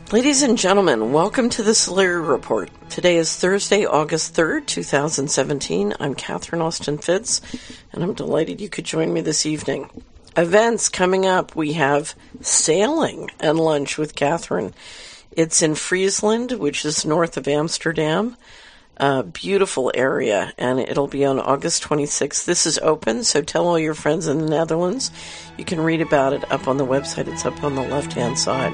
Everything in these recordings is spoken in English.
Ladies and gentlemen, welcome to the Solari Report. Today is Thursday, August 3rd, 2017. I'm Catherine Austin Fitz, and I'm delighted you could join me this evening. Events coming up, we have sailing and lunch with Catherine. It's in Friesland, which is north of Amsterdam. A beautiful area, and it'll be on August 26th. This is open, so tell all your friends in the Netherlands. You can read about it up on the website. It's up on the left-hand side.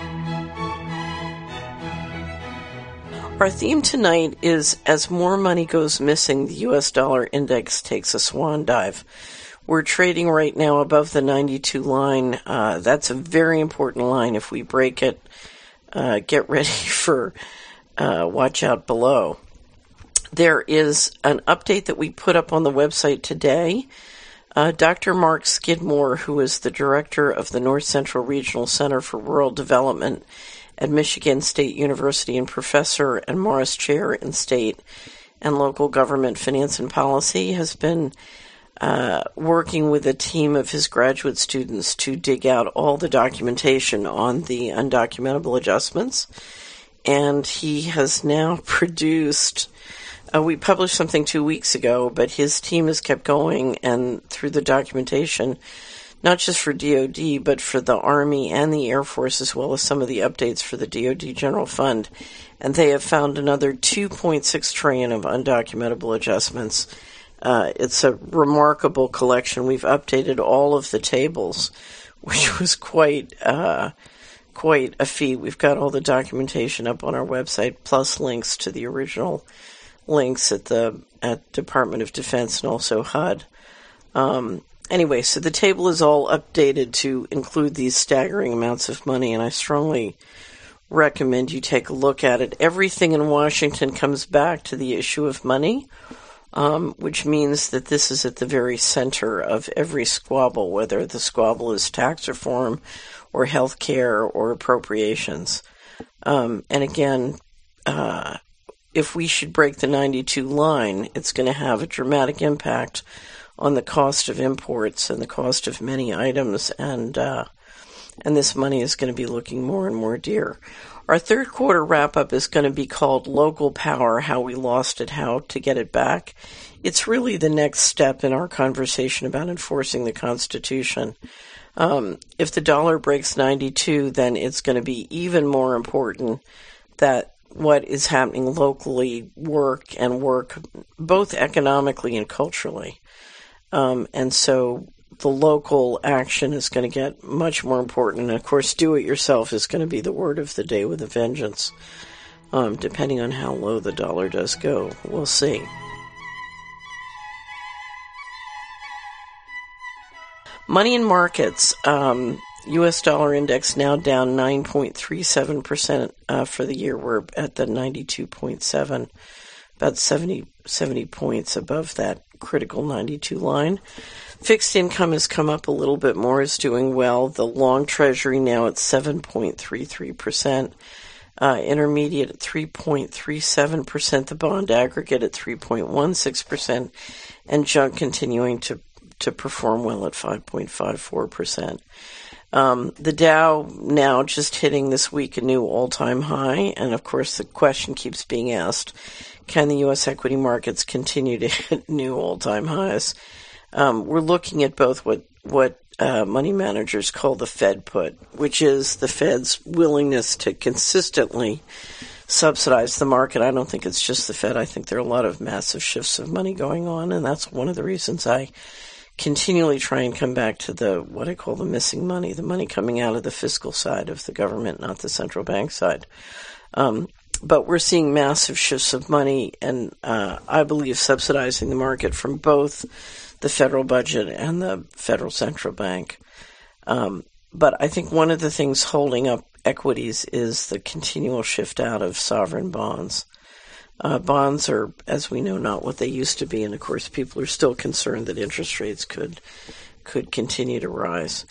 Our theme tonight is as more money goes missing, the U.S. dollar index takes a swan dive. We're trading right now above the 92 line. That's a very important line. If we break it, get ready for watch out below. There is an update that we put up on the website today. Dr. Mark Skidmore, who is the director of the North Central Regional Center for Rural Development at Michigan State University and professor and Morris Chair in State and Local Government Finance and Policy, has been working with a team of his graduate students to dig out all the documentation on the undocumentable adjustments. And he has now produced... we published something 2 weeks ago, but his team has kept going and through the documentation, not just for DOD, but for the Army and the Air Force, as well as some of the updates for the DOD General Fund. And they have found another $2.6 trillion of undocumentable adjustments. It's a remarkable collection. We've updated all of the tables, which was quite a feat. We've got all the documentation up on our website, plus links to the original links at Department of Defense and also HUD. Anyway, so the table is all updated to include these staggering amounts of money, and I strongly recommend you take a look at it. Everything in Washington comes back to the issue of money, which means that this is at the very center of every squabble, whether the squabble is tax reform or health care or appropriations. And again, if we should break the 92 line, it's going to have a dramatic impact on the cost of imports and the cost of many items, and this money is going to be looking more and more dear. Our third quarter wrap-up is going to be called Local Power, How We Lost It, How to Get It Back. It's really the next step in our conversation about enforcing the Constitution. If the dollar breaks 92, then it's going to be even more important that what is happening locally work both economically and culturally. And so the local action is going to get much more important. And of course, do it yourself is going to be the word of the day with a vengeance, depending on how low the dollar does go. We'll see. Money in markets. U.S. dollar index now down 9.37% for the year. We're at the 92.7, about 70 points above that critical 92 line. Fixed income has come up a little bit more, is doing well. The long treasury now at 7.33%, intermediate at 3.37%, the bond aggregate at 3.16%, and junk continuing to perform well at 5.54%. The Dow now just hitting this week a new all-time high, and of course the question keeps being asked, can the U.S. equity markets continue to hit new all-time highs? We're looking at both what money managers call the Fed put, which is the Fed's willingness to consistently subsidize the market. I don't think it's just the Fed. I think there are a lot of massive shifts of money going on, and that's one of the reasons I continually try and come back to what I call the missing money, the money coming out of the fiscal side of the government, not the central bank side. But we're seeing massive shifts of money, and I believe subsidizing the market from both the federal budget and the federal central bank. But I think one of the things holding up equities is the continual shift out of sovereign bonds. Bonds are, as we know, not what they used to be, and of course people are still concerned that interest rates could continue to rise.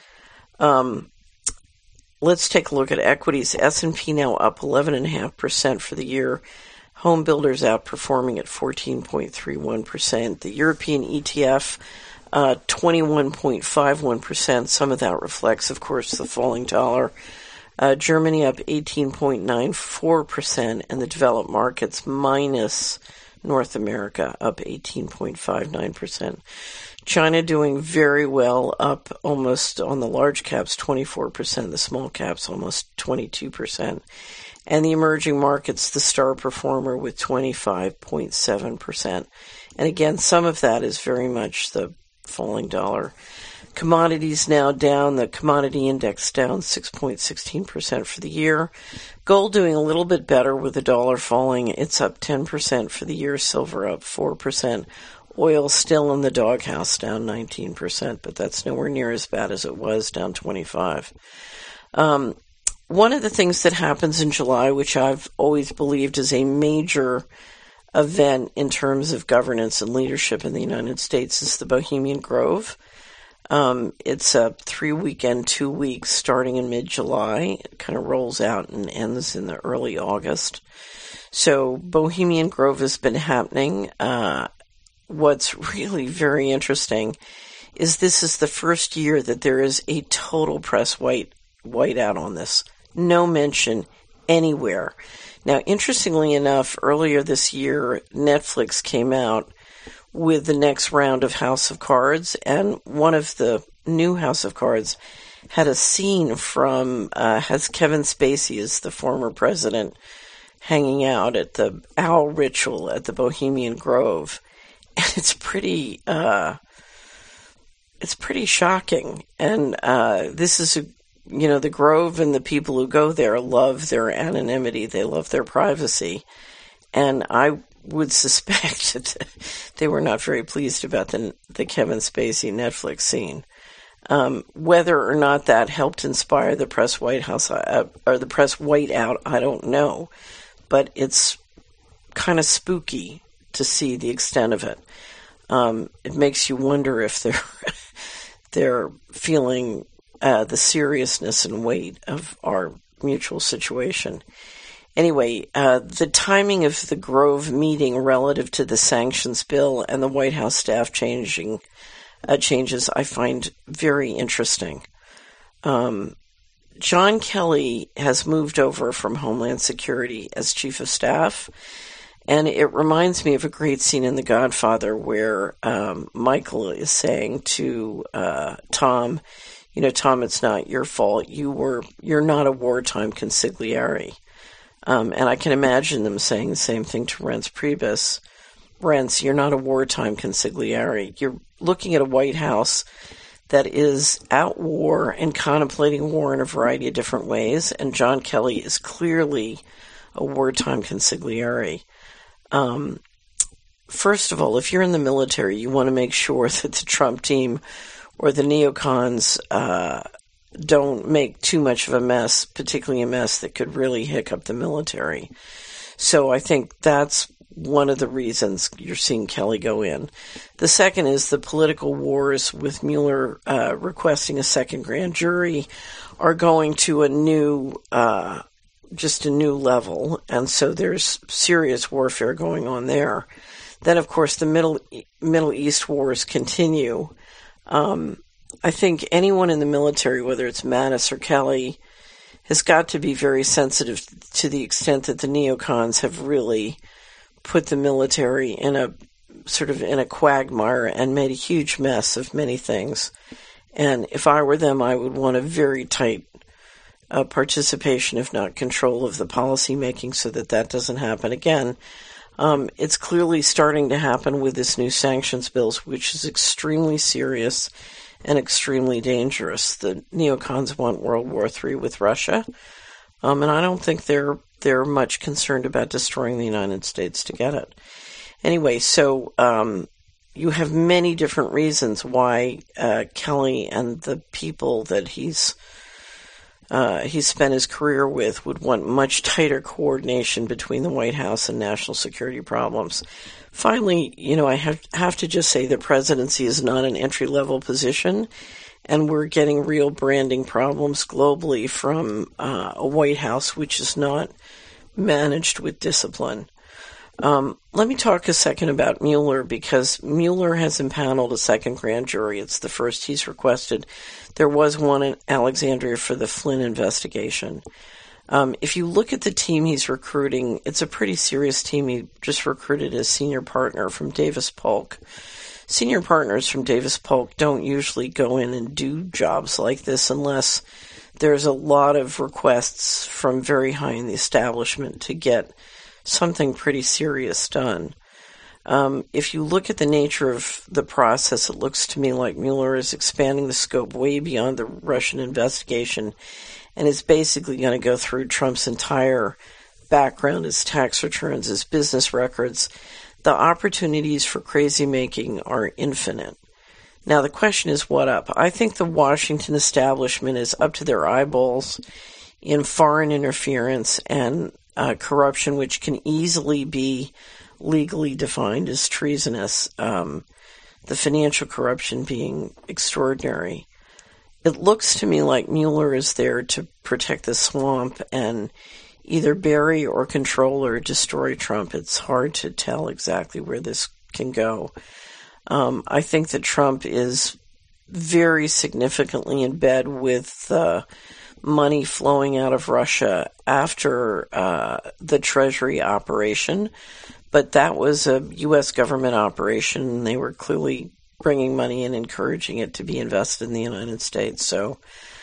Let's take a look at equities. S&P now up 11.5% for the year. Home builders outperforming at 14.31%. The European ETF, 21.51%. Some of that reflects, of course, the falling dollar. Germany up 18.94%, and the developed markets minus North America up 18.59%. China doing very well, up almost on the large caps 24%, the small caps almost 22%. And the emerging markets, the star performer with 25.7%. And again, some of that is very much the falling dollar. Commodities now down, the commodity index down 6.16% for the year. Gold doing a little bit better with the dollar falling. It's up 10% for the year. Silver up 4%. Oil still in the doghouse, down 19%, but that's nowhere near as bad as it was, down 25%. One of the things that happens in July, which I've always believed is a major event in terms of governance and leadership in the United States, is the Bohemian Grove. It's a 3-weekend, 2 weeks starting in mid-July. It kind of rolls out and ends in the early August. So Bohemian Grove has been happening. What's really very interesting is this is the first year that there is a total press whiteout on this. No mention anywhere. Now, interestingly enough, earlier this year, Netflix came out with the next round of House of Cards, and one of the new House of Cards had a scene from, has Kevin Spacey as the former president hanging out at the owl ritual at the Bohemian Grove. And it's pretty shocking. And, this is the Grove and the people who go there love their anonymity. They love their privacy. And I would suspect that they were not very pleased about the Kevin Spacey Netflix scene. Whether or not that helped inspire the press or the press whiteout, I don't know. But it's kind of spooky to see the extent of it. It makes you wonder if they're feeling the seriousness and weight of our mutual situation. Anyway, the timing of the Grove meeting relative to the sanctions bill and the White House staff changes I find very interesting. John Kelly has moved over from Homeland Security as Chief of Staff, and it reminds me of a great scene in The Godfather where Michael is saying to Tom, Tom, it's not your fault. You're not a wartime consigliere. And I can imagine them saying the same thing to Reince Priebus. Reince, you're not a wartime consigliere. You're looking at a White House that is at war and contemplating war in a variety of different ways, and John Kelly is clearly a wartime consigliere. First of all, if you're in the military, you want to make sure that the Trump team or the neocons don't make too much of a mess, particularly a mess that could really hiccup the military. So I think that's one of the reasons you're seeing Kelly go in. The second is the political wars with Mueller requesting a second grand jury are going to a new level, and so there's serious warfare going on there. Then, of course, the Middle East wars continue. I think anyone in the military, whether it's Mattis or Kelly, has got to be very sensitive to the extent that the neocons have really put the military in a quagmire and made a huge mess of many things. And if I were them, I would want a very tight participation, if not control, of the policy making so that doesn't happen again. It's clearly starting to happen with this new sanctions bills, which is extremely serious and extremely dangerous. The neocons want World War III with Russia, and I don't think they're much concerned about destroying the United States to get it. Anyway, so you have many different reasons why Kelly and the people that he's spent his career with would want much tighter coordination between the White House and national security problems. Finally, I have to just say the presidency is not an entry-level position, and we're getting real branding problems globally from a White House which is not managed with discipline. Let me talk a second about Mueller, because Mueller has impaneled a second grand jury. It's the first he's requested. There was one in Alexandria for the Flynn investigation. If you look at the team he's recruiting, it's a pretty serious team. He just recruited a senior partner from Davis Polk. Senior partners from Davis Polk don't usually go in and do jobs like this unless there's a lot of requests from very high in the establishment to get something pretty serious done. If you look at the nature of the process, it looks to me like Mueller is expanding the scope way beyond the Russian investigation and is basically going to go through Trump's entire background, his tax returns, his business records. The opportunities for crazy making are infinite. Now, the question is, what up? I think the Washington establishment is up to their eyeballs in foreign interference and corruption, which can easily be legally defined as treasonous, the financial corruption being extraordinary. It looks to me like Mueller is there to protect the swamp and either bury or control or destroy Trump. It's hard to tell exactly where this can go. I think that Trump is very significantly in bed with money flowing out of Russia after the Treasury operation, but that was a U.S. government operation, and they were clearly bringing money and encouraging it to be invested in the United States. So,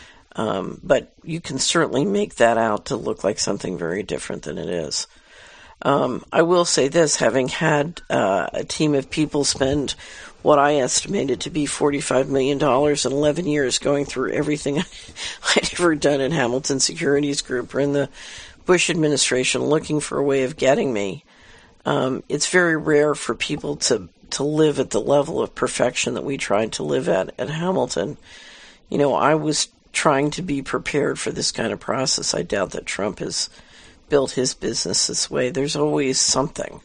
but you can certainly make that out to look like something very different than it is. I will say this, having had a team of people spend what I estimated to be $45 million in 11 years going through everything I'd ever done in Hamilton Securities Group or in the Bush administration looking for a way of getting me, it's very rare for people to live at the level of perfection that we tried to live at Hamilton. You know, I was trying to be prepared for this kind of process. I doubt that Trump has built his business this way. There's always something.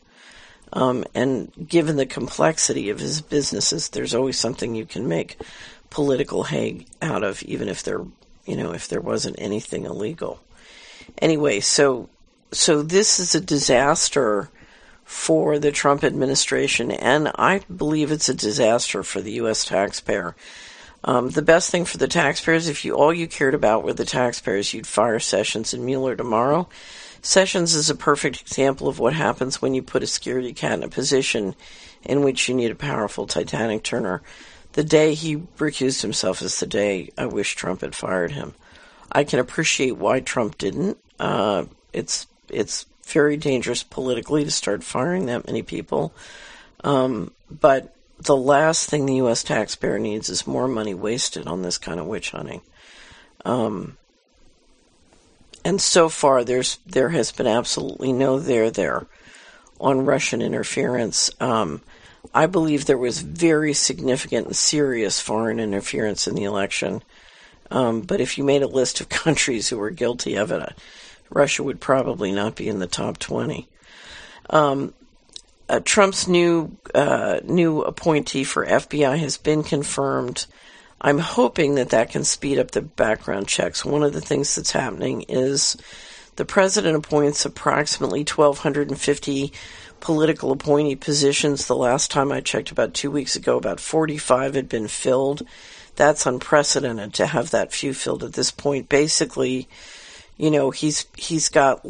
And given the complexity of his businesses, there's always something you can make political hay out of, even if there wasn't anything illegal. Anyway, so this is a disaster for the Trump administration, and I believe it's a disaster for the U.S. taxpayer. The best thing for the taxpayers, if all you cared about were the taxpayers, you'd fire Sessions and Mueller tomorrow. Sessions is a perfect example of what happens when you put a scaredy cat in a position in which you need a powerful Titanic turner. The day he recused himself is the day I wish Trump had fired him. I can appreciate why Trump didn't. It's very dangerous politically to start firing that many people. But the last thing the U.S. taxpayer needs is more money wasted on this kind of witch hunting. And so far, there has been absolutely no there on Russian interference. I believe there was very significant and serious foreign interference in the election. But if you made a list of countries who were guilty of it, Russia would probably not be in the top 20. Trump's new appointee for FBI has been confirmed. I'm hoping that can speed up the background checks. One of the things that's happening is the president appoints approximately 1,250 political appointee positions. The last time I checked, about 2 weeks ago, about 45 had been filled. That's unprecedented to have that few filled at this point. Basically, you know, he's got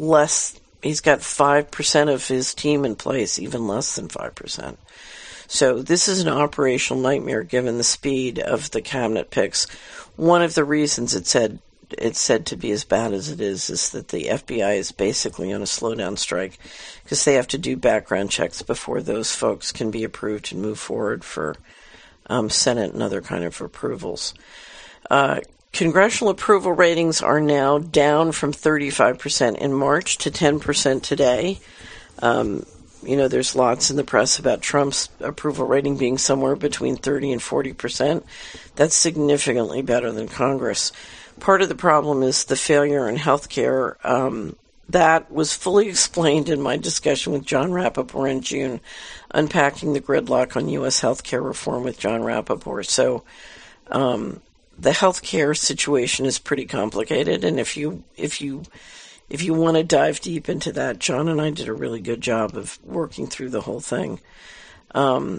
5% of his team in place, even less than 5%. So this is an operational nightmare given the speed of the cabinet picks. One of the reasons it's said to be as bad as it is that the FBI is basically on a slowdown strike because they have to do background checks before those folks can be approved and move forward for Senate and other kind of approvals. Congressional approval ratings are now down from 35% in March to 10% today. You know, there's lots in the press about Trump's approval rating being somewhere between 30 and 40%. That's significantly better than Congress. Part of the problem is the failure in health care. That was fully explained in my discussion with John Rappaport in June, unpacking the gridlock on U.S. health care reform with John Rappaport. So the health care situation is pretty complicated, and if you if you want to dive deep into that, John and I did a really good job of working through the whole thing. The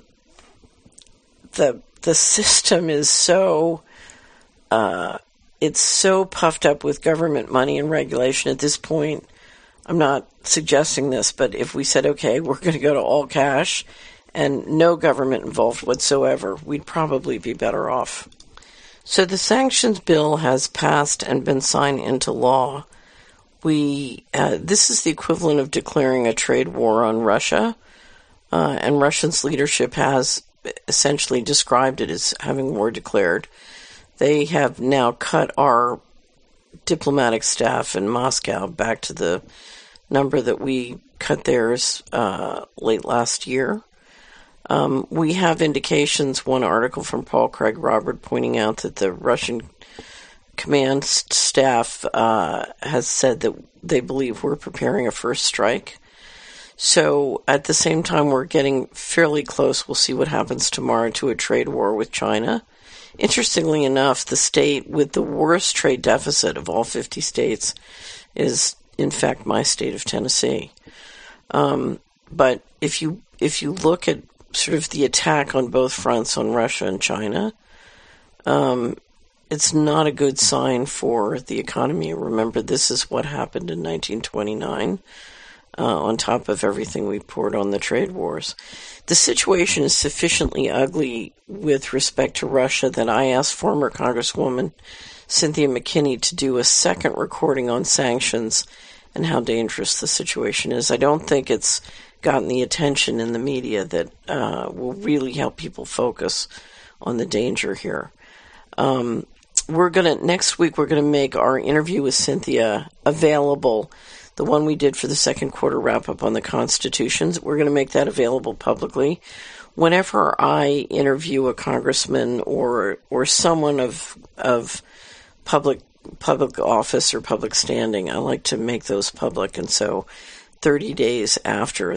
system is so it's so puffed up with government money and regulation at this point. I'm not suggesting this, but if we said, okay, we're going to go to all cash and no government involved whatsoever, we'd probably be better off. So the sanctions bill has passed and been signed into law. This is the equivalent of declaring a trade war on Russia, and Russia's leadership has essentially described it as having war declared. They have now cut our diplomatic staff in Moscow back to the number that we cut theirs late last year. We have indications, one article from Paul Craig Robert pointing out that the Russian command staff has said that they believe we're preparing a first strike. So at the same time, we're getting fairly close. We'll see what happens tomorrow to a trade war with China. Interestingly enough, the state with the worst trade deficit of all 50 states is, in fact, my state of Tennessee. But if you look at sort of the attack on both fronts on Russia and China, it's not a good sign for the economy. Remember, this is what happened in 1929, on top of everything we poured on the trade wars. The situation is sufficiently ugly with respect to Russia that I asked former Congresswoman Cynthia McKinney to do a second recording on sanctions and how dangerous the situation is. I don't think it's gotten the attention in the media that will really help people focus on the danger here. Next week we're gonna make our interview with Cynthia available. The one we did for the second quarter wrap-up on the constitutions, we're going to make that available publicly. Whenever I interview a congressman or someone of public office or public standing, I like to make those public. And so 30 days after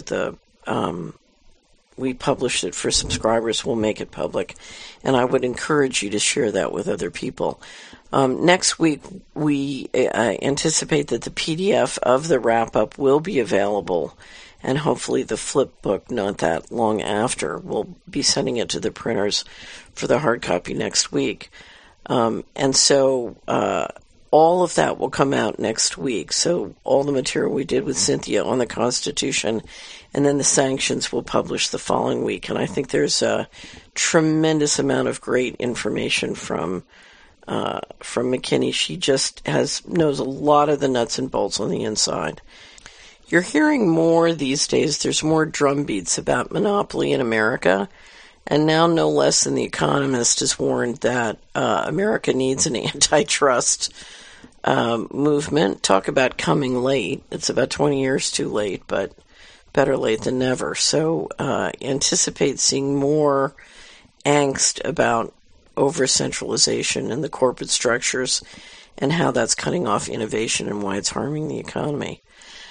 we publish it for subscribers, we'll make it public. And I would encourage you to share that with other people. Next week, we anticipate that the PDF of the wrap-up will be available, and hopefully the flip book not that long after. We'll be sending it to the printers for the hard copy next week. And so all of that will come out next week. So all the material we did with Cynthia on the Constitution, and then the sanctions will publish the following week. And I think there's a tremendous amount of great information from McKinney. She just knows a lot of the nuts and bolts on the inside. You're hearing more these days. There's more drumbeats about monopoly in America. And now no less than The Economist has warned that America needs an antitrust movement. Talk about coming late. It's about 20 years too late, but better late than never. So anticipate seeing more angst about over-centralization in the corporate structures and how that's cutting off innovation and why it's harming the economy.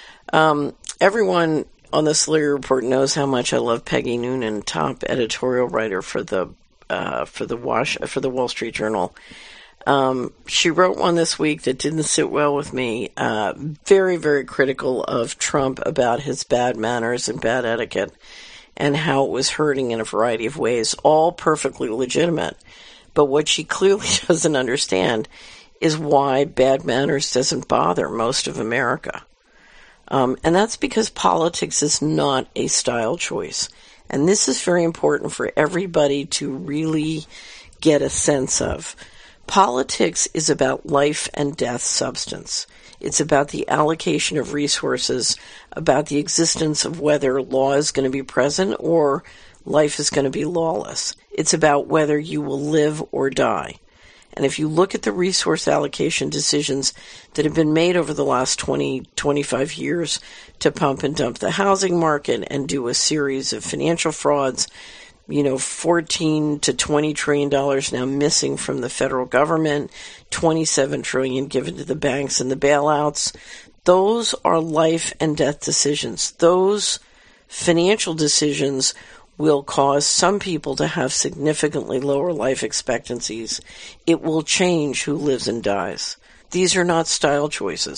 Everyone on the Slurry Report knows how much I love Peggy Noonan, top editorial writer for the Wall Street Journal. She wrote one this week that didn't sit well with me. Very, very critical of Trump about his bad manners and bad etiquette and how it was hurting in a variety of ways, all perfectly legitimate. But what she clearly doesn't understand is why bad manners doesn't bother most of America. And that's because politics is not a style choice. And this is very important for everybody to really get a sense of. Politics is about life and death substance. It's about the allocation of resources, about the existence of whether law is going to be present or life is going to be lawless. It's about whether you will live or die. And if you look at the resource allocation decisions that have been made over the last 20, 25 years to pump and dump the housing market and do a series of financial frauds, $14 to $20 trillion now missing from the federal government, $27 trillion given to the banks and the bailouts, those are life and death decisions. Those financial decisions will cause some people to have significantly lower life expectancies. It will change who lives and dies. These are not style choices.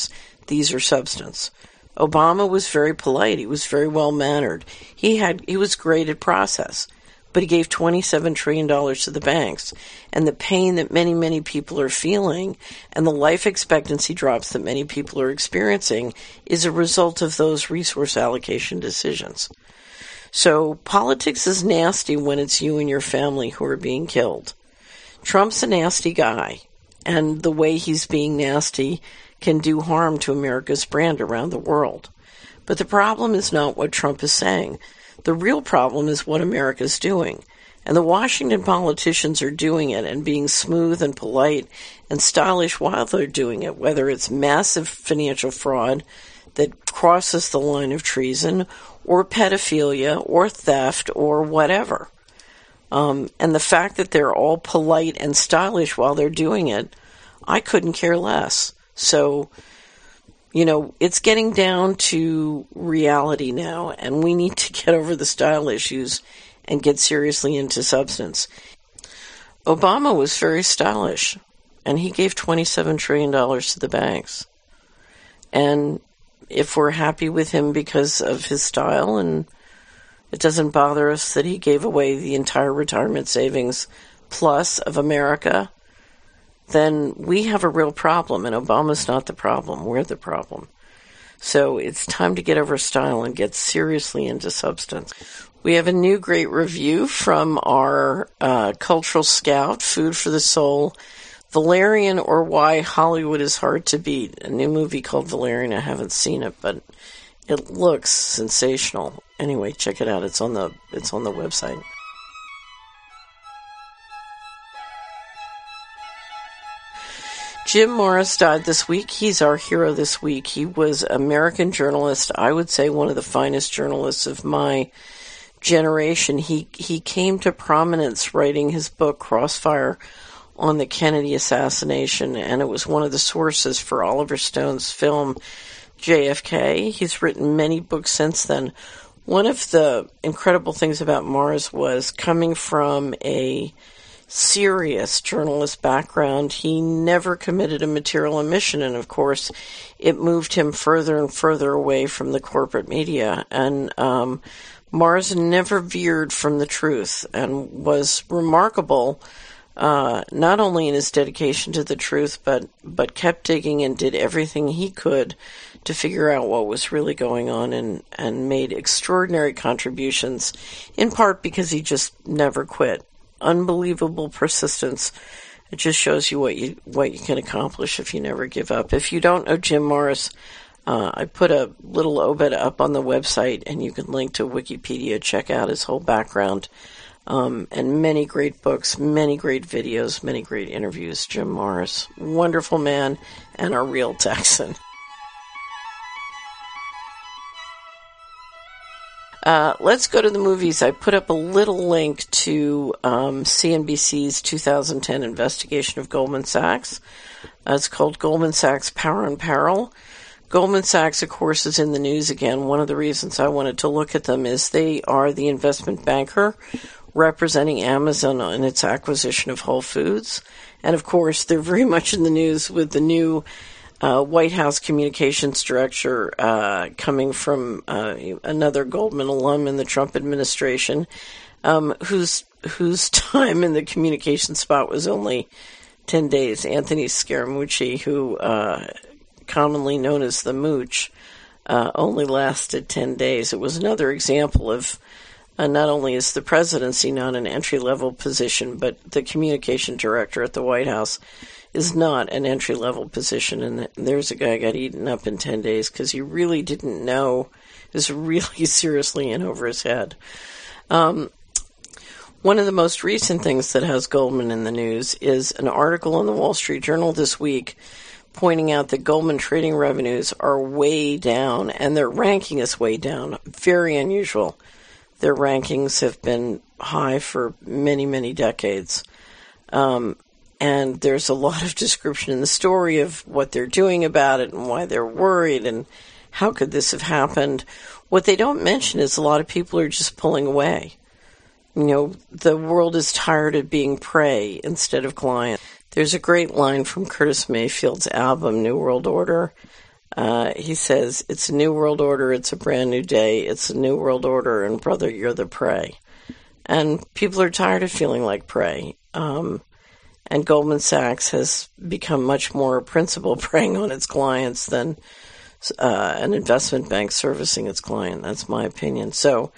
these are substance. Obama was very polite. He was very well-mannered. He was great at process. But he gave $27 trillion to the banks. And the pain that many, many people are feeling and the life expectancy drops that many people are experiencing is a result of those resource allocation decisions. So politics is nasty when it's you and your family who are being killed. Trump's a nasty guy, and the way he's being nasty can do harm to America's brand around the world. But the problem is not what Trump is saying. The real problem is what America's doing. And the Washington politicians are doing it and being smooth and polite and stylish while they're doing it, whether it's massive financial fraud that crosses the line of treason or pedophilia or theft or whatever. And the fact that they're all polite and stylish while they're doing it, I couldn't care less. So, it's getting down to reality now, and we need to get over the style issues and get seriously into substance. Obama was very stylish, and he gave $27 trillion to the banks. And if we're happy with him because of his style, and it doesn't bother us that he gave away the entire retirement savings plus of America, then we have a real problem, and Obama's not the problem. We're the problem. So it's time to get over style and get seriously into substance. We have a new great review from our cultural scout, Food for the Soul, Valerian, or Why Hollywood is Hard to Beat, a new movie called Valerian. I haven't seen it, but it looks sensational. Anyway, check it out. It's on the website. Jim Morris died this week. He's our hero this week. He was an American journalist, I would say one of the finest journalists of my generation. He came to prominence writing his book, Crossfire, on the Kennedy assassination, and it was one of the sources for Oliver Stone's film, JFK. He's written many books since then. One of the incredible things about Morris was coming from a serious journalist background, he never committed a material omission, and of course it moved him further and further away from the corporate media. And Mars never veered from the truth and was remarkable, not only in his dedication to the truth, but kept digging and did everything he could to figure out what was really going on, and made extraordinary contributions, in part because he just never quit. Unbelievable persistence. It just shows you what you can accomplish if you never give up. If you don't know Jim Morris, I put a little obit up on the website, and you can link to Wikipedia. Check out his whole background, and many great books, many great videos, many great interviews. Jim Morris, wonderful man, and a real Texan. Let's go to the movies. I put up a little link to CNBC's 2010 investigation of Goldman Sachs. It's called Goldman Sachs Power and Peril. Goldman Sachs, of course, is in the news again. One of the reasons I wanted to look at them is they are the investment banker representing Amazon in its acquisition of Whole Foods. And, of course, they're very much in the news with the new White House communications director coming from another Goldman alum in the Trump administration, whose time in the communication spot was only 10 days. Anthony Scaramucci, who commonly known as the Mooch, only lasted 10 days. It was another example of not only is the presidency not an entry-level position, but the communication director at the White House is not an entry-level position, and there's a guy got eaten up in 10 days because he really didn't know, is really seriously in over his head. One of the most recent things that has Goldman in the news is an article in the Wall Street Journal this week pointing out that Goldman trading revenues are way down, and their ranking is way down. Very unusual. Their rankings have been high for many, many decades. And there's a lot of description in the story of what they're doing about it and why they're worried and how could this have happened. What they don't mention is a lot of people are just pulling away. The world is tired of being prey instead of client. There's a great line from Curtis Mayfield's album, New World Order, He says, it's a new world order, it's a brand new day, it's a new world order, and brother, you're the prey. And people are tired of feeling like prey. And Goldman Sachs has become much more principal preying on its clients than an investment bank servicing its client. That's my opinion. So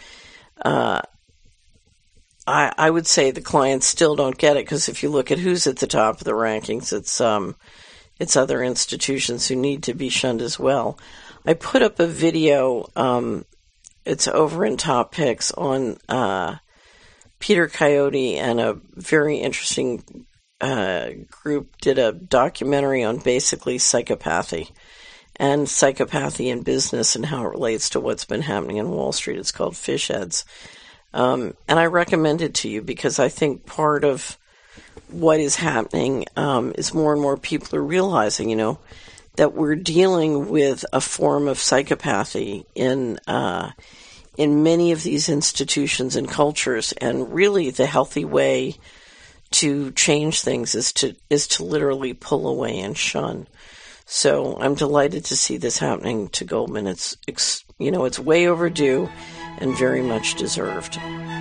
I would say the clients still don't get it, because if you look at who's at the top of the rankings, it's other institutions who need to be shunned as well. I put up a video, it's over in Top Picks, on Peter Coyote and a very interesting group did a documentary on basically psychopathy and psychopathy in business and how it relates to what's been happening in Wall Street. It's called Fish Heads. And I recommend it to you because I think part of what is happening is more and more people are realizing, that we're dealing with a form of psychopathy in many of these institutions and cultures, and really the healthy way to change things is to literally pull away and shun. So I'm delighted to see this happening to Goldman. It's way overdue and very much deserved.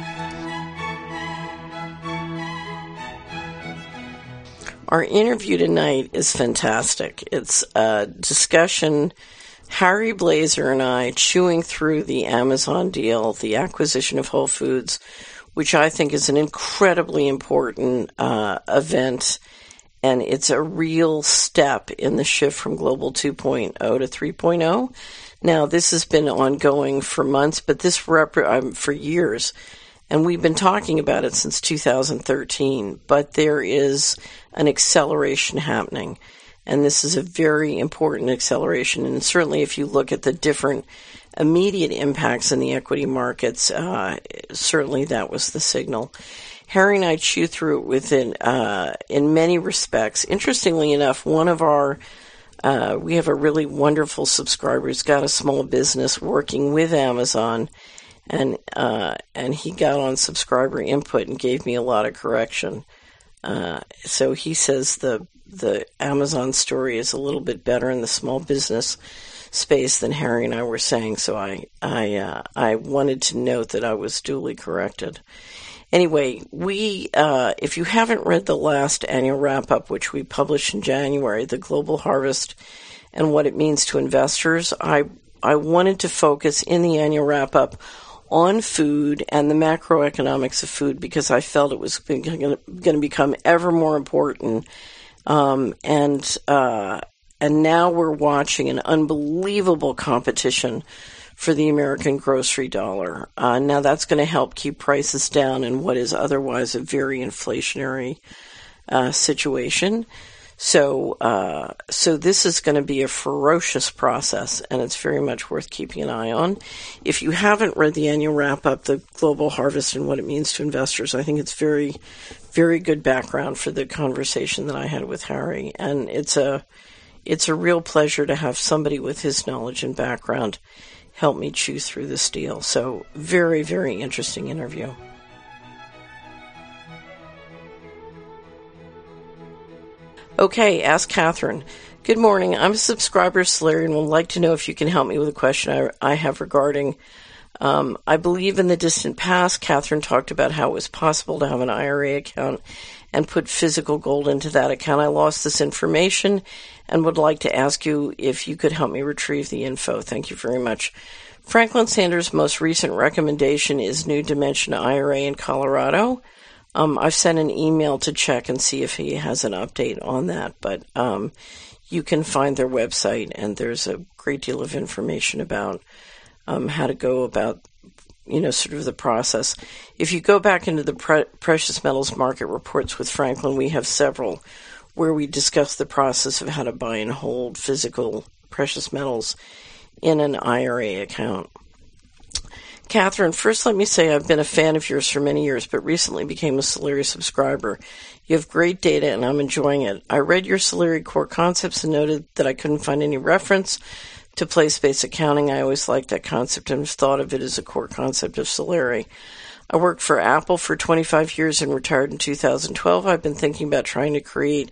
Our interview tonight is fantastic. It's a discussion, Harry Blazer and I chewing through the Amazon deal, the acquisition of Whole Foods, which I think is an incredibly important event, and it's a real step in the shift from Global 2.0 to 3.0. Now, this has been ongoing for months, but this for years, and we've been talking about it since 2013, but there is an acceleration happening, and this is a very important acceleration, and certainly if you look at the different immediate impacts in the equity markets, certainly that was the signal. Harry and I chew through it in many respects. Interestingly enough, one of our we have a really wonderful subscriber who's got a small business working with Amazon, and he got on subscriber input and gave me a lot of correction. So he says the Amazon story is a little bit better in the small business space than Harry and I were saying. So I wanted to note that I was duly corrected. Anyway, if you haven't read the last annual wrap-up, which we published in January, the Global Harvest and what it means to investors, I wanted to focus in the annual wrap-up on food and the macroeconomics of food because I felt it was going to become ever more important. And now we're watching an unbelievable competition for the American grocery dollar. Now that's going to help keep prices down in what is otherwise a very inflationary situation. So this is going to be a ferocious process, and it's very much worth keeping an eye on. If you haven't read the annual wrap-up, the Global Harvest and what it means to investors, I think it's very, very good background for the conversation that I had with Harry, and it's a real pleasure to have somebody with his knowledge and background help me chew through this deal. So very, very interesting interview. Okay, Ask Catherine. Good morning. I'm a subscriber, Solari, and would like to know if you can help me with a question I have regarding, I believe in the distant past, Catherine talked about how it was possible to have an IRA account and put physical gold into that account. I lost this information and would like to ask you if you could help me retrieve the info. Thank you very much. Franklin Sanders' most recent recommendation is New Dimension IRA in Colorado. I've sent an email to check and see if he has an update on that, but you can find their website, and there's a great deal of information about how to go about, sort of the process. If you go back into the precious metals market reports with Franklin, we have several where we discuss the process of how to buy and hold physical precious metals in an IRA account. Catherine, first let me say I've been a fan of yours for many years, but recently became a Solari subscriber. You have great data, and I'm enjoying it. I read your Solari core concepts and noted that I couldn't find any reference to place-based accounting. I always liked that concept and thought of it as a core concept of Solari. I worked for Apple for 25 years and retired in 2012. I've been thinking about trying to create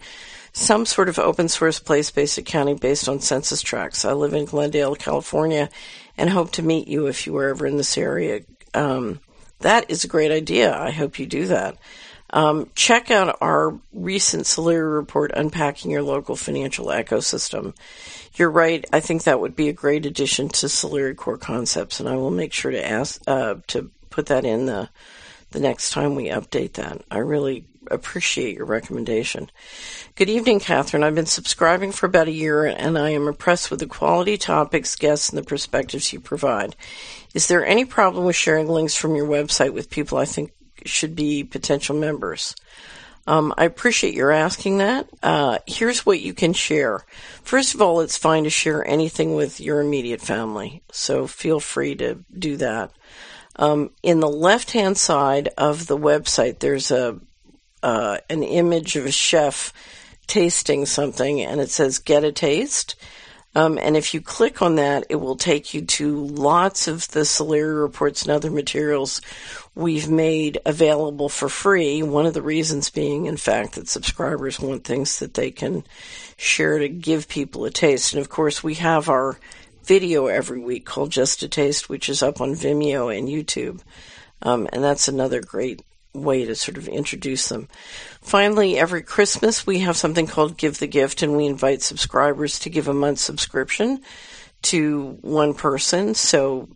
some sort of open source place-based accounting based on census tracts. I live in Glendale, California, and hope to meet you if you were ever in this area. That is a great idea. I hope you do that. Check out our recent Solari report, Unpacking Your Local Financial Ecosystem. You're right. I think that would be a great addition to Solari Core Concepts, and I will make sure to put that in the next time we update that. I really appreciate your recommendation. Good evening, Catherine. I've been subscribing for about a year, and I am impressed with the quality topics, guests, and the perspectives you provide. Is there any problem with sharing links from your website with people I think should be potential members? I appreciate your asking that. Here's what you can share. First of all, it's fine to share anything with your immediate family, so feel free to do that. In the left-hand side of the website, there's an image of a chef tasting something, and it says "Get a Taste." And if you click on that, it will take you to lots of the Solari reports and other materials we've made available for free. One of the reasons being, in fact, that subscribers want things that they can share to give people a taste. And of course, we have our video every week called Just a Taste, which is up on Vimeo and YouTube. And that's another great way to sort of introduce them. Finally, every Christmas we have something called Give the Gift, and we invite subscribers to give a month's subscription to one person. So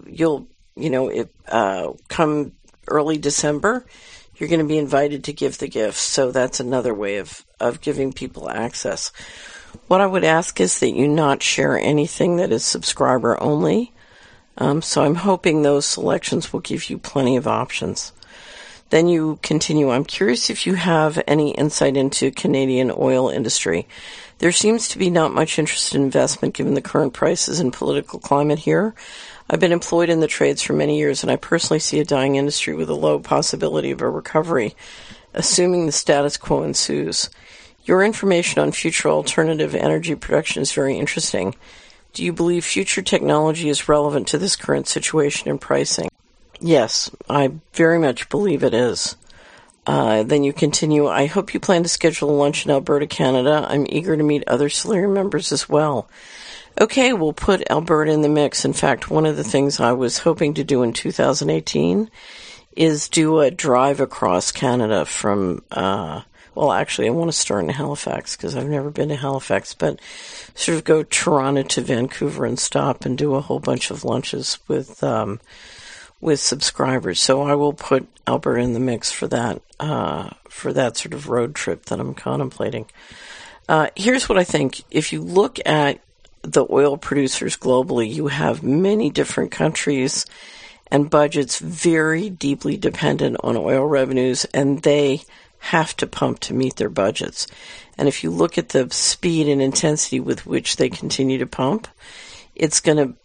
come early December, you're going to be invited to give the gift. So that's another way of giving people access. What I would ask is that you not share anything that is subscriber only. So I'm hoping those selections will give you plenty of options. Then you continue. I'm curious if you have any insight into Canadian oil industry. There seems to be not much interest in investment given the current prices and political climate here. I've been employed in the trades for many years, and I personally see a dying industry with a low possibility of a recovery, assuming the status quo ensues. Your information on future alternative energy production is very interesting. Do you believe future technology is relevant to this current situation and pricing? Yes, I very much believe it is. Then you continue. I hope you plan to schedule a lunch in Alberta, Canada. I'm eager to meet other Solari members as well. Okay, we'll put Alberta in the mix. In fact, one of the things I was hoping to do in 2018 is do a drive across Canada from, actually, I want to start in Halifax because I've never been to Halifax, but sort of go Toronto to Vancouver and stop and do a whole bunch of lunches with subscribers. So I will put Alberta in the mix for that sort of road trip that I'm contemplating. Here's what I think. If you look at the oil producers globally, you have many different countries and budgets very deeply dependent on oil revenues, and they have to pump to meet their budgets. And if you look at the speed and intensity with which they continue to pump, it's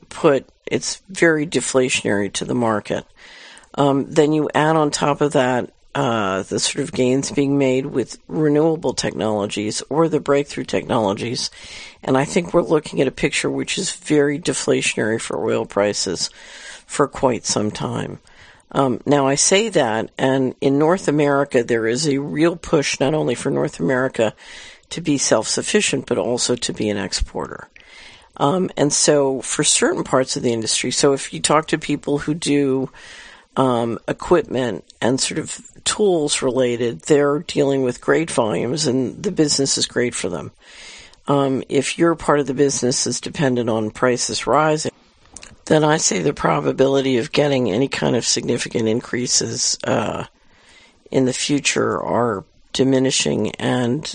very deflationary to the market. Then you add on top of that the sort of gains being made with renewable technologies or the breakthrough technologies. And I think we're looking at a picture which is very deflationary for oil prices for quite some time. Now I say that, and in North America there is a real push not only for North America to be self-sufficient, but also to be an exporter. And so for certain parts of the industry, so if you talk to people who do equipment and sort of tools related, they're dealing with great volumes and the business is great for them. If your part of the business is dependent on prices rising, then I say the probability of getting any kind of significant increases in the future are diminishing, and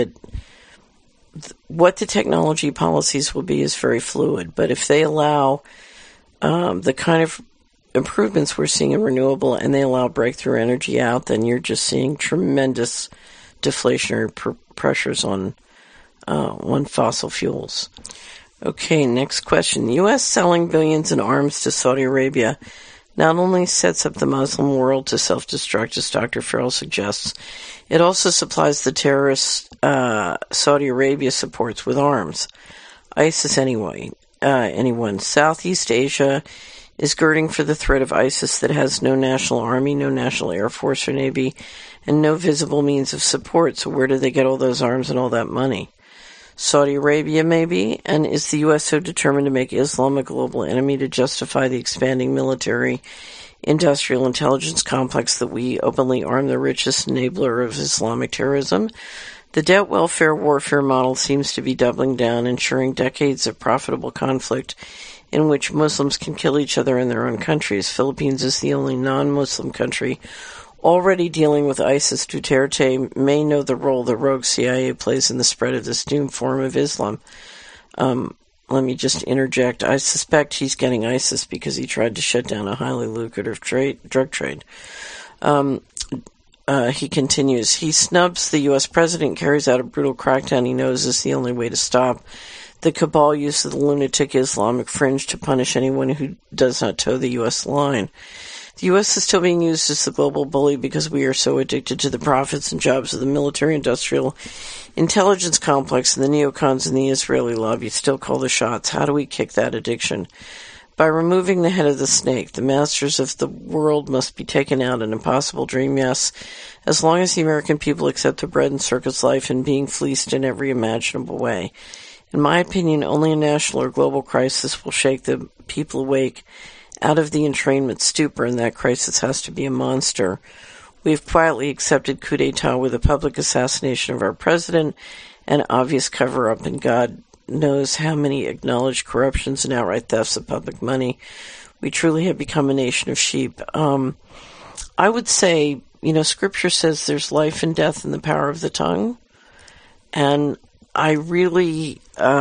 what the technology policies will be is very fluid. But if they allow the kind of improvements we're seeing in renewable and they allow breakthrough energy out, then you're just seeing tremendous deflationary pressures on fossil fuels. Okay, next question. The U.S. selling billions in arms to Saudi Arabia not only sets up the Muslim world to self-destruct, as Dr. Farrell suggests, it also supplies the terrorists Saudi Arabia supports with arms. ISIS anyone. Southeast Asia is girding for the threat of ISIS that has no national army, no national air force or navy, and no visible means of support. So where do they get all those arms and all that money? Saudi Arabia, maybe? And is the U.S. so determined to make Islam a global enemy to justify the expanding military industrial intelligence complex that we openly arm the richest enabler of Islamic terrorism? The debt welfare warfare model seems to be doubling down, ensuring decades of profitable conflict in which Muslims can kill each other in their own countries. Philippines is the only non-Muslim country already dealing with ISIS. Duterte may know the role the rogue CIA plays in the spread of this doomed form of Islam. Let me just interject. I suspect he's getting ISIS because he tried to shut down a highly lucrative drug trade. He continues. He snubs the U.S. president, carries out a brutal crackdown he knows is the only way to stop the cabal use of the lunatic Islamic fringe to punish anyone who does not toe the U.S. line. The U.S. is still being used as the global bully because we are so addicted to the profits and jobs of the military-industrial intelligence complex, and the neocons and the Israeli lobby still call the shots. How do we kick that addiction? By removing the head of the snake. The masters of the world must be taken out. An impossible dream, yes. As long as the American people accept the bread and circus life and being fleeced in every imaginable way. In my opinion, only a national or global crisis will shake the people awake out of the entrainment stupor, and that crisis has to be a monster. We have quietly accepted coup d'etat with a public assassination of our president and obvious cover-up, and God knows how many acknowledged corruptions and outright thefts of public money. We truly have become a nation of sheep. I would say, Scripture says there's life and death in the power of the tongue, and I really,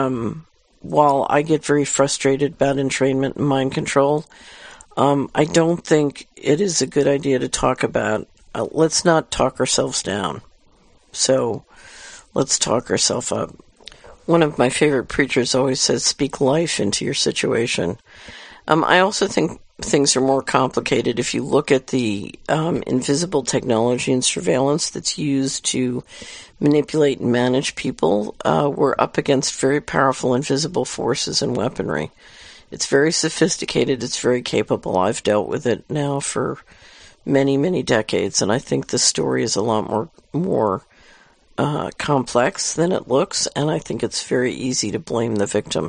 while I get very frustrated about entrainment and mind control, I don't think it is a good idea to talk about. Let's not talk ourselves down. So let's talk ourselves up. One of my favorite preachers always says, speak life into your situation. I also think things are more complicated if you look at the invisible technology and surveillance that's used to manipulate and manage people. We're up against very powerful invisible forces and weaponry. It's very sophisticated. It's very capable. I've dealt with it now for many, many decades, and I think the story is a lot more complex than it looks, and I think it's very easy to blame the victim.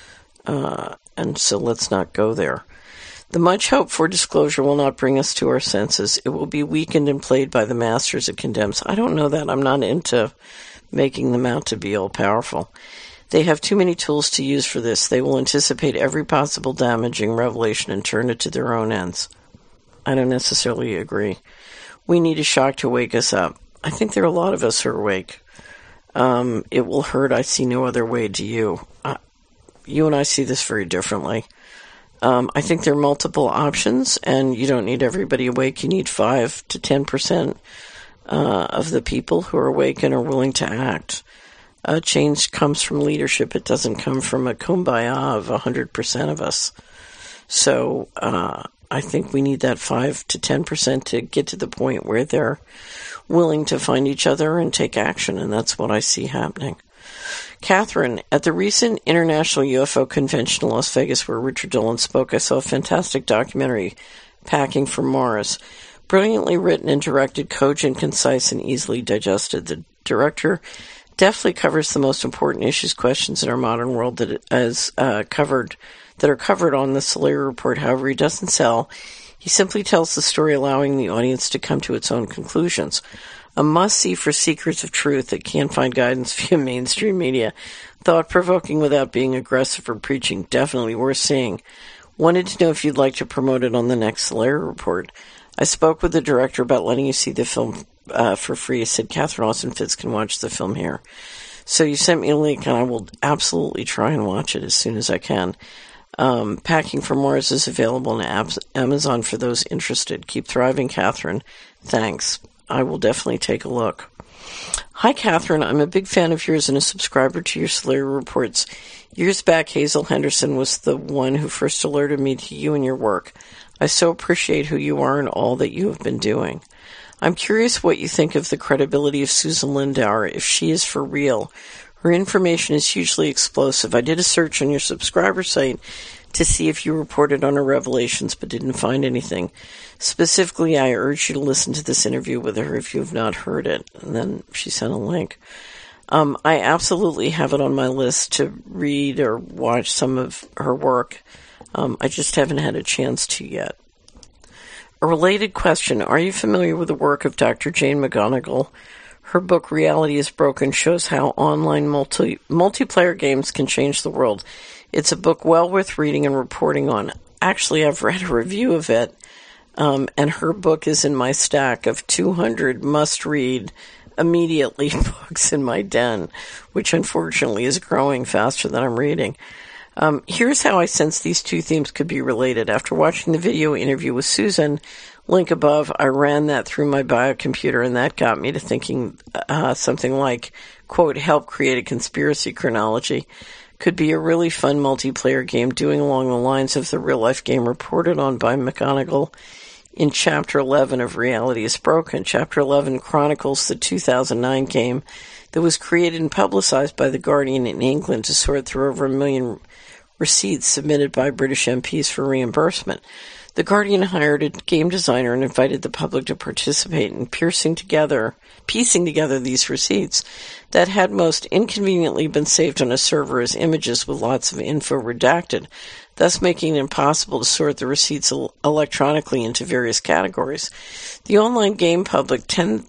And so let's not go there. The much hoped for disclosure will not bring us to our senses. It will be weakened and played by the masters it condemns. I don't know that. I'm not into making them out to be all powerful. They have too many tools to use for this. They will anticipate every possible damaging revelation and turn it to their own ends. I don't necessarily agree. We need a shock to wake us up. I think there are a lot of us who are awake. It will hurt. I see no other way to you. You and I see this very differently. I think there are multiple options, and you don't need everybody awake. You need 5 to 10% of the people who are awake and are willing to act. Change comes from leadership. It doesn't come from a kumbaya of 100% of us. So I think we need that 5 to 10% to get to the point where they're willing to find each other and take action, and that's what I see happening. Catherine, at the recent International UFO Convention in Las Vegas where Richard Dolan spoke, I saw a fantastic documentary, Packing for Mars. Brilliantly written and directed, cogent, concise, and easily digested. The director definitely covers the most important issues, questions in our modern world that are covered on the Solari Report. However, he doesn't sell. He simply tells the story, allowing the audience to come to its own conclusions. A must-see for seekers of truth that can't find guidance via mainstream media. Thought-provoking without being aggressive or preaching. Definitely worth seeing. Wanted to know if you'd like to promote it on the next Solari Report. I spoke with the director about letting you see the film for free. He said Catherine Austin Fitts can watch the film here. So you sent me a link, and I will absolutely try and watch it as soon as I can. Packing for Mars is available on Amazon for those interested. Keep thriving, Catherine. Thanks. I will definitely take a look. Hi, Catherine. I'm a big fan of yours and a subscriber to your Solari Reports. Years back, Hazel Henderson was the one who first alerted me to you and your work. I so appreciate who you are and all that you have been doing. I'm curious what you think of the credibility of Susan Lindauer, if she is for real. Her information is hugely explosive. I did a search on your subscriber site to see if you reported on her revelations but didn't find anything. Specifically, I urge you to listen to this interview with her if you have not heard it. And then she sent a link. I absolutely have it on my list to read or watch some of her work. I just haven't had a chance to yet. A related question, are you familiar with the work of Dr. Jane McGonigal? Her book, Reality is Broken, shows how online multiplayer games can change the world. It's a book well worth reading and reporting on. Actually, I've read a review of it, and her book is in my stack of 200 must-read immediately books in my den, which unfortunately is growing faster than I'm reading. Here's how I sense these two themes could be related. After watching the video interview with Susan, link above, I ran that through my biocomputer, and that got me to thinking something like, quote, help create a conspiracy chronology. Could be a really fun multiplayer game doing along the lines of the real-life game reported on by McGonigal in Chapter 11 of Reality is Broken. Chapter 11 chronicles the 2009 game that was created and publicized by The Guardian in England to sort through over 1 million receipts submitted by British MPs for reimbursement. The Guardian hired a game designer and invited the public to participate in piecing together these receipts that had most inconveniently been saved on a server as images with lots of info redacted, thus making it impossible to sort the receipts electronically into various categories. The online game public,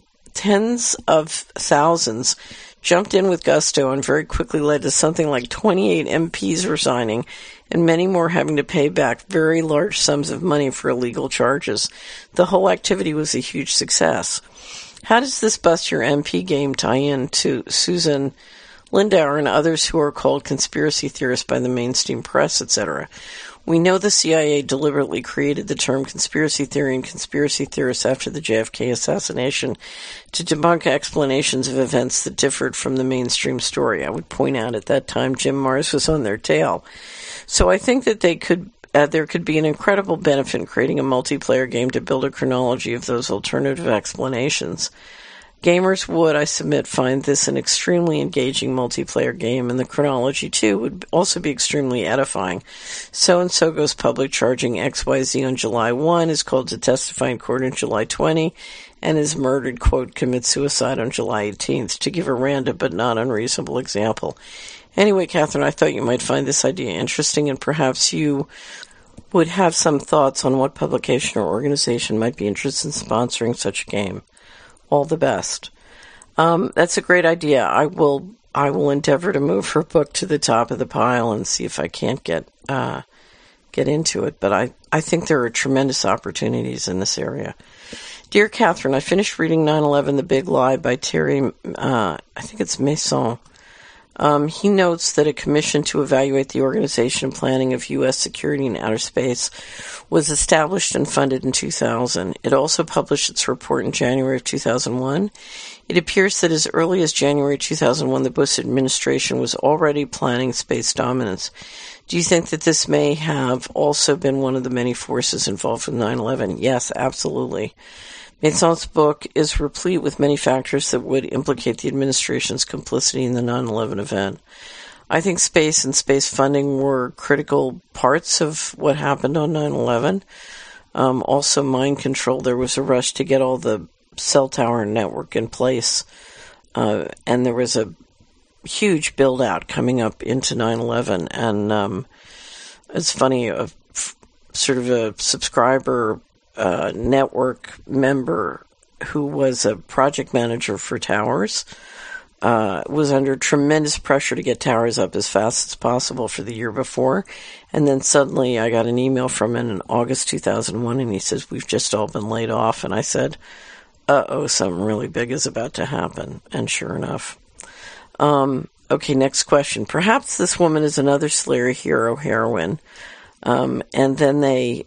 tens of thousands, jumped in with gusto and very quickly led to something like 28 MPs resigning and many more having to pay back very large sums of money for illegal charges. The whole activity was a huge success. How does this Bust Your MP game tie in to Susan Lindauer and others who are called conspiracy theorists by the mainstream press, etc.? We know the CIA deliberately created the term conspiracy theory and conspiracy theorists after the JFK assassination to debunk explanations of events that differed from the mainstream story. I would point out at that time Jim Marrs was on their tail. So I think that there could be an incredible benefit in creating a multiplayer game to build a chronology of those alternative explanations. Gamers would, I submit, find this an extremely engaging multiplayer game, and the chronology, too, would also be extremely edifying. So-and-so goes public charging XYZ on July 1, is called to testify in court on July 20, and is murdered, quote, commits suicide on July 18th, to give a random but not unreasonable example. Anyway, Catherine, I thought you might find this idea interesting, and perhaps you would have some thoughts on what publication or organization might be interested in sponsoring such a game. All the best. That's a great idea. I will endeavor to move her book to the top of the pile and see if I can't get into it. But I think there are tremendous opportunities in this area. Dear Catherine, I finished reading 9/11: The Big Lie by Terry, I think it's Masson. He notes that a commission to evaluate the organization and planning of U.S. security in outer space was established and funded in 2000. It also published its report in January of 2001. It appears that as early as January 2001, the Bush administration was already planning space dominance. Do you think that this may have also been one of the many forces involved with 9/11? Yes, absolutely. Masson's book is replete with many factors that would implicate the administration's complicity in the 9/11 event. I think space and space funding were critical parts of what happened on 9/11. Also mind control. There was a rush to get all the cell tower network in place. And there was a huge build-out coming up into 9/11. And it's funny, sort of a subscriber network member who was a project manager for towers was under tremendous pressure to get towers up as fast as possible for the year before. And then suddenly I got an email from him in August 2001, and he says, we've just all been laid off. And I said, uh-oh, something really big is about to happen. And sure enough. Okay, next question. Perhaps this woman is another Slayer hero heroine. And then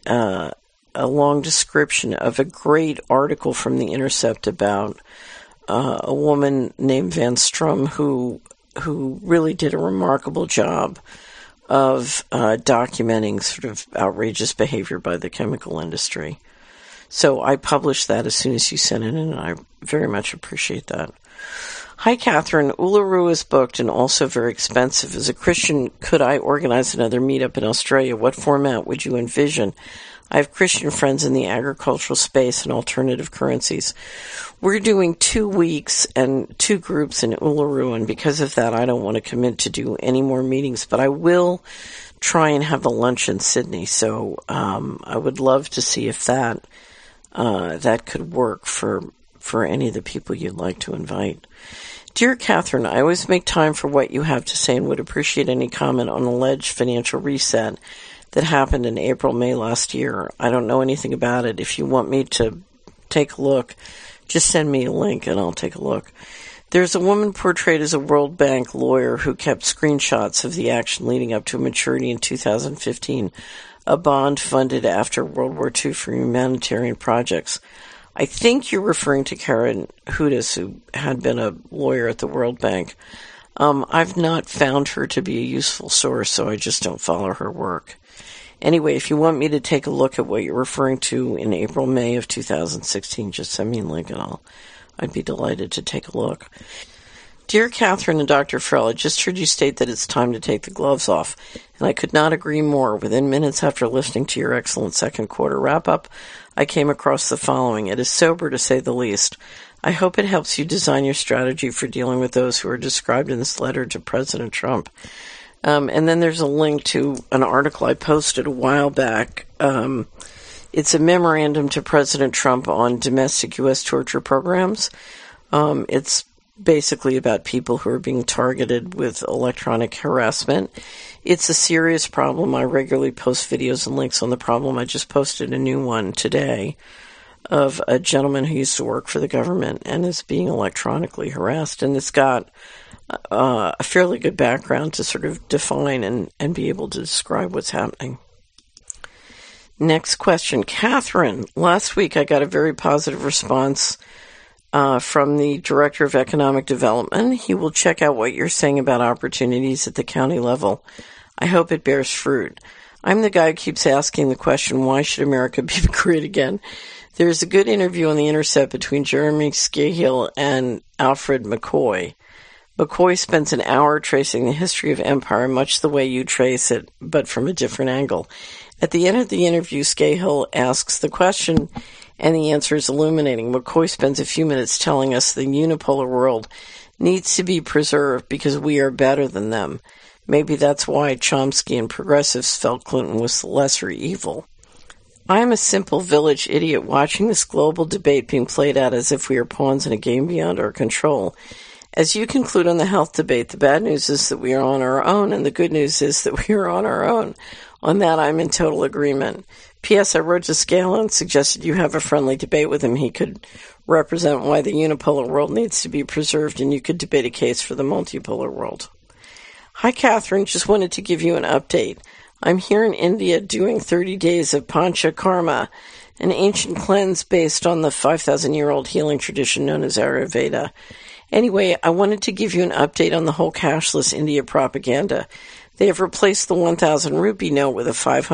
a long description of a great article from The Intercept about a woman named Van Strum who really did a remarkable job of documenting sort of outrageous behavior by the chemical industry. So I published that as soon as you sent it in, and I very much appreciate that. Hi, Catherine. Uluru is booked and also very expensive. As a Christian, could I organize another meetup in Australia? What format would you envision? I have Christian friends in the agricultural space and alternative currencies. We're doing 2 weeks and 2 groups in Uluru, and because of that, I don't want to commit to do any more meetings, but I will try and have a lunch in Sydney. So I would love to see if that could work for any of the people you'd like to invite. Dear Catherine, I always make time for what you have to say and would appreciate any comment on alleged financial reset that happened in April, May last year. I don't know anything about it. If you want me to take a look, just send me a link and I'll take a look. There's a woman portrayed as a World Bank lawyer who kept screenshots of the action leading up to maturity in 2015, a bond funded after World War II for humanitarian projects. I think you're referring to Karen Hudas, who had been a lawyer at the World Bank. I've not found her to be a useful source, so I just don't follow her work. Anyway, if you want me to take a look at what you're referring to in April, May of 2016, just send me a link and I'd be delighted to take a look. Dear Catherine and Dr. Farrell, I just heard you state that it's time to take the gloves off, and I could not agree more. Within minutes after listening to your excellent second quarter wrap-up, I came across the following. It is sober, to say the least. I hope it helps you design your strategy for dealing with those who are described in this letter to President Trump. And then there's a link to an article I posted a while back. It's a memorandum to President Trump on domestic U.S. torture programs. It's basically about people who are being targeted with electronic harassment. It's a serious problem. I regularly post videos and links on the problem. I just posted a new one today of a gentleman who used to work for the government and is being electronically harassed. And it's got a fairly good background to sort of define and be able to describe what's happening. Next question. Catherine, last week I got a very positive response from the Director of Economic Development. He will check out what you're saying about opportunities at the county level. I hope it bears fruit. I'm the guy who keeps asking the question, why should America be great again? There's a good interview on The Intercept between Jeremy Scahill and Alfred McCoy. McCoy spends an hour tracing the history of empire, much the way you trace it, but from a different angle. At the end of the interview, Scahill asks the question, and the answer is illuminating. McCoy spends a few minutes telling us the unipolar world needs to be preserved because we are better than them. Maybe that's why Chomsky and progressives felt Clinton was the lesser evil. I am a simple village idiot watching this global debate being played out as if we are pawns in a game beyond our control. As you conclude on the health debate, the bad news is that we are on our own, and the good news is that we are on our own. On that, I'm in total agreement. P.S. I wrote to Scahill and suggested you have a friendly debate with him. He could represent why the unipolar world needs to be preserved, and you could debate a case for the multipolar world. Hi, Catherine. Just wanted to give you an update. I'm here in India doing 30 days of Pancha Karma, an ancient cleanse based on the 5,000-year-old healing tradition known as Ayurveda. Anyway, I wanted to give you an update on the whole cashless India propaganda. They have replaced the 1,000 rupee note with a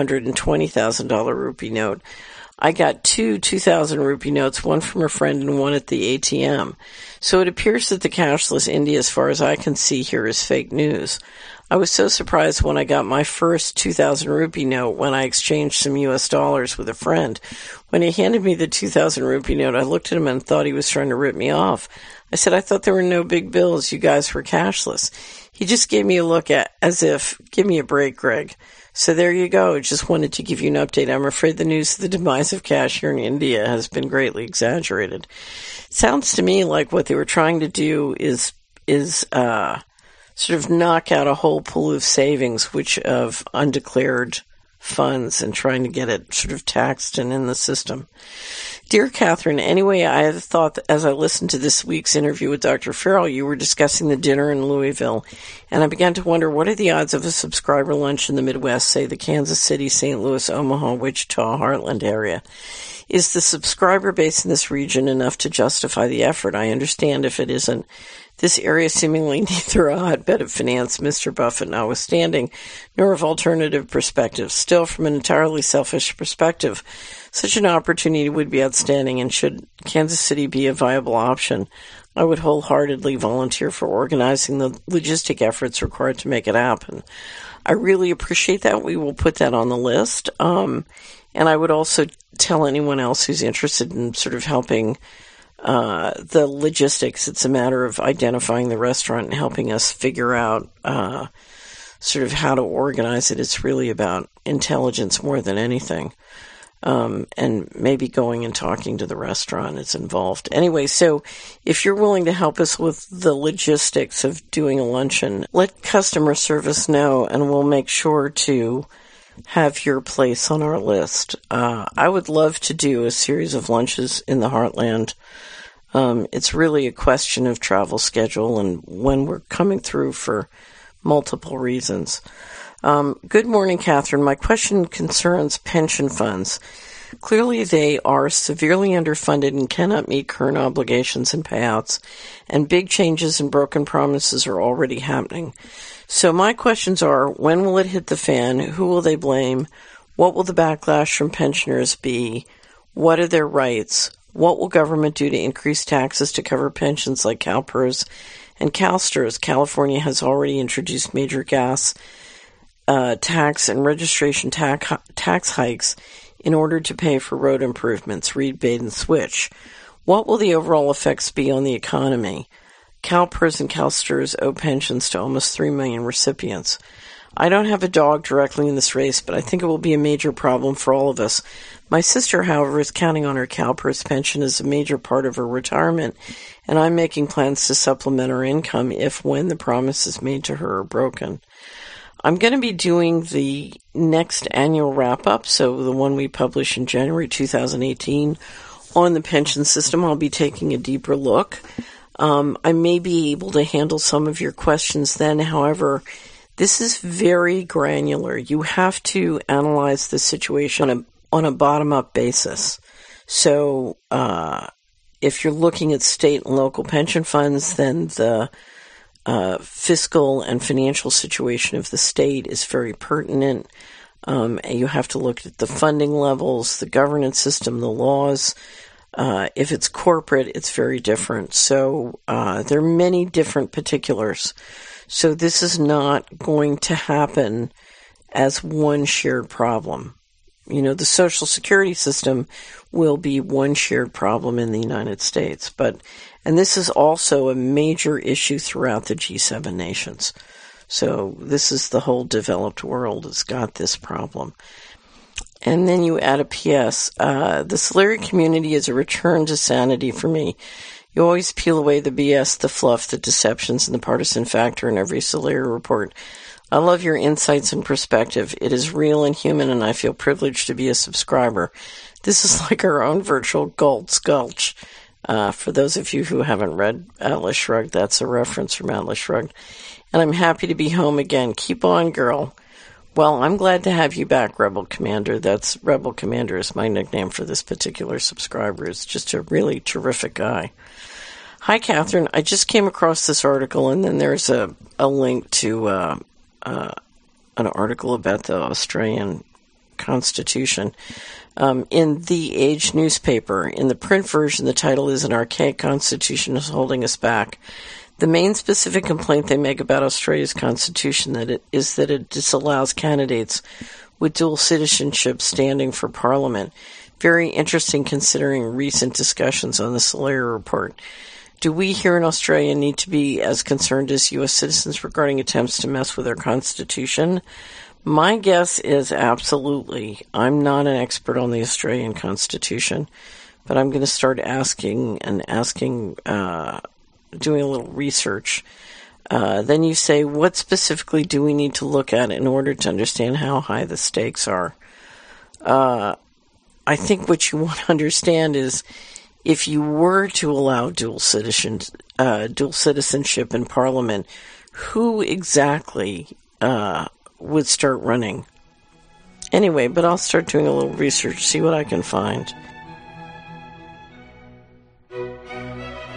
$520,000 rupee note. I got 2 2,000 rupee notes, one from a friend and one at the ATM. So it appears that the cashless India, as far as I can see here, is fake news. I was so surprised when I got my first 2,000 rupee note when I exchanged some US dollars with a friend. When he handed me the 2,000 rupee note, I looked at him and thought he was trying to rip me off. I said, I thought there were no big bills. You guys were cashless. He just gave me a look as if, give me a break, Greg. So there you go. Just wanted to give you an update. I'm afraid the news of the demise of cash here in India has been greatly exaggerated. Sounds to me like what they were trying to do is sort of knock out a whole pool of savings, which of undeclared funds, and trying to get it sort of taxed and in the system. Dear Catherine, anyway, I had thought that as I listened to this week's interview with Dr. Farrell, you were discussing the dinner in Louisville, and I began to wonder, what are the odds of a subscriber lunch in the Midwest, say the Kansas City, St. Louis, Omaha, Wichita, Heartland area? Is the subscriber base in this region enough to justify the effort? I understand if it isn't, This area seemingly neither a hotbed of finance, Mr. Buffett notwithstanding, nor of alternative perspectives. Still, from an entirely selfish perspective, such an opportunity would be outstanding, and should Kansas City be a viable option, I would wholeheartedly volunteer for organizing the logistic efforts required to make it happen. I really appreciate that. We will put that on the list. And I would also tell anyone else who's interested in sort of helping the logistics. It's a matter of identifying the restaurant and helping us figure out sort of how to organize it. It's really about intelligence more than anything. And maybe going and talking to the restaurant is involved. Anyway, so if you're willing to help us with the logistics of doing a luncheon, let customer service know, and we'll make sure to have your place on our list. I would love to do a series of lunches in the Heartland. It's really a question of travel schedule and when we're coming through for multiple reasons. Good morning, Catherine. My question concerns pension funds. Clearly, they are severely underfunded and cannot meet current obligations and payouts, and big changes and broken promises are already happening. So my questions are, when will it hit the fan? Who will they blame? What will the backlash from pensioners be? What are their rights? What will government do to increase taxes to cover pensions like CalPERS and CalSTRS? California has already introduced major gas tax and registration tax hikes in order to pay for road improvements. Read, bait, and switch. What will the overall effects be on the economy? CalPERS and CalSTRS owe pensions to almost 3 million recipients. I don't have a dog directly in this race, but I think it will be a major problem for all of us. My sister, however, is counting on her CalPERS pension as a major part of her retirement, and I'm making plans to supplement her income if when the promises made to her are broken. I'm going to be doing the next annual wrap-up, so the one we publish in January 2018, on the pension system. I'll be taking a deeper look. I may be able to handle some of your questions then. However, this is very granular. You have to analyze the situation on a bottom-up basis. So if you're looking at state and local pension funds, then the fiscal and financial situation of the state is very pertinent. You have to look at the funding levels, the governance system, the laws. If it's corporate, it's very different. So there are many different particulars. So this is not going to happen as one shared problem. You know, the Social Security system will be one shared problem in the United States. And this is also a major issue throughout the G7 nations. So this is the whole developed world has got this problem. And then you add a PS. The Solari community is a return to sanity for me. You always peel away the BS, the fluff, the deceptions, and the partisan factor in every Solari report. I love your insights and perspective. It is real and human, and I feel privileged to be a subscriber. This is like our own virtual Galt's Gulch. For those of you who haven't read Atlas Shrugged, that's a reference from Atlas Shrugged. And I'm happy to be home again. Keep on, girl. Well, I'm glad to have you back, Rebel Commander. That's Rebel Commander is my nickname for this particular subscriber. It's just a really terrific guy. Hi, Catherine. I just came across this article, and then there's a link to an article about the Australian Constitution. In the Age newspaper, in the print version, the title is "An Archaic Constitution is Holding Us Back." The main specific complaint they make about Australia's constitution is that it disallows candidates with dual citizenship standing for parliament. Very interesting considering recent discussions on the Solari report. Do we here in Australia need to be as concerned as U.S. citizens regarding attempts to mess with our constitution? My guess is absolutely. I'm not an expert on the Australian Constitution, but I'm going to start asking, doing a little research. Then you say, what specifically do we need to look at in order to understand how high the stakes are? I think what you want to understand is if you were to allow dual citizenship in Parliament, who exactly would start running? Anyway, but I'll start doing a little research, see what I can find.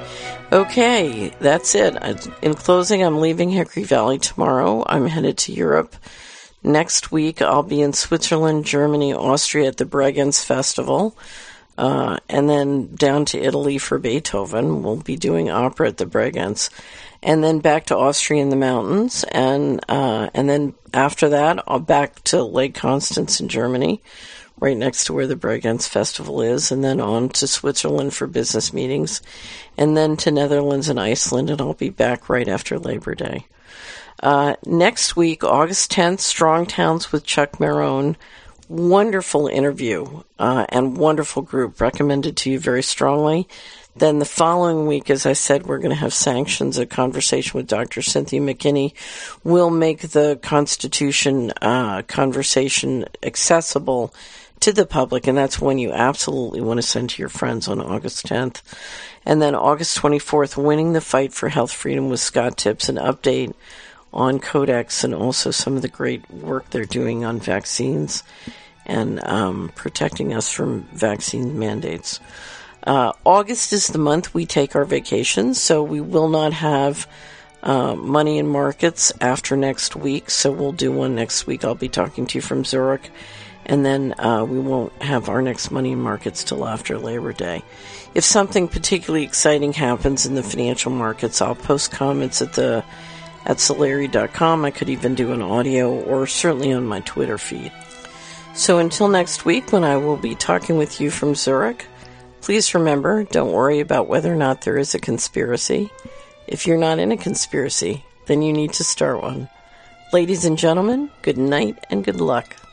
Okay, that's it. In closing, I'm leaving Hickory Valley tomorrow. I'm headed to Europe. Next week, I'll be in Switzerland, Germany, Austria at the Bregenz Festival, and then down to Italy for Beethoven. We'll be doing opera at the Bregenz, and then back to Austria in the mountains, and then after that, I'll back to Lake Constance in Germany, right next to where the Bregenz Festival is, and then on to Switzerland for business meetings, and then to Netherlands and Iceland, and I'll be back right after Labor Day. Next week, August 10th, Strong Towns with Chuck Marohn. Wonderful interview and wonderful group. Recommended to you very strongly. Then the following week, as I said, we're going to have sanctions, a conversation with Dr. Cynthia McKinney. We'll make the Constitution conversation accessible to the public, and that's when you absolutely want to send to your friends on August 10th. And then August 24th, Winning the Fight for Health Freedom with Scott Tips, an update on Codex and also some of the great work they're doing on vaccines and protecting us from vaccine mandates. August is the month we take our vacations, so we will not have money in markets after next week, so we'll do one next week. I'll be talking to you from Zurich, and then we won't have our next money in markets till after Labor Day. If something particularly exciting happens in the financial markets, I'll post comments at Solari.com. I could even do an audio, or certainly on my Twitter feed. So until next week, when I will be talking with you from Zurich, please remember, don't worry about whether or not there is a conspiracy. If you're not in a conspiracy, then you need to start one. Ladies and gentlemen, good night and good luck.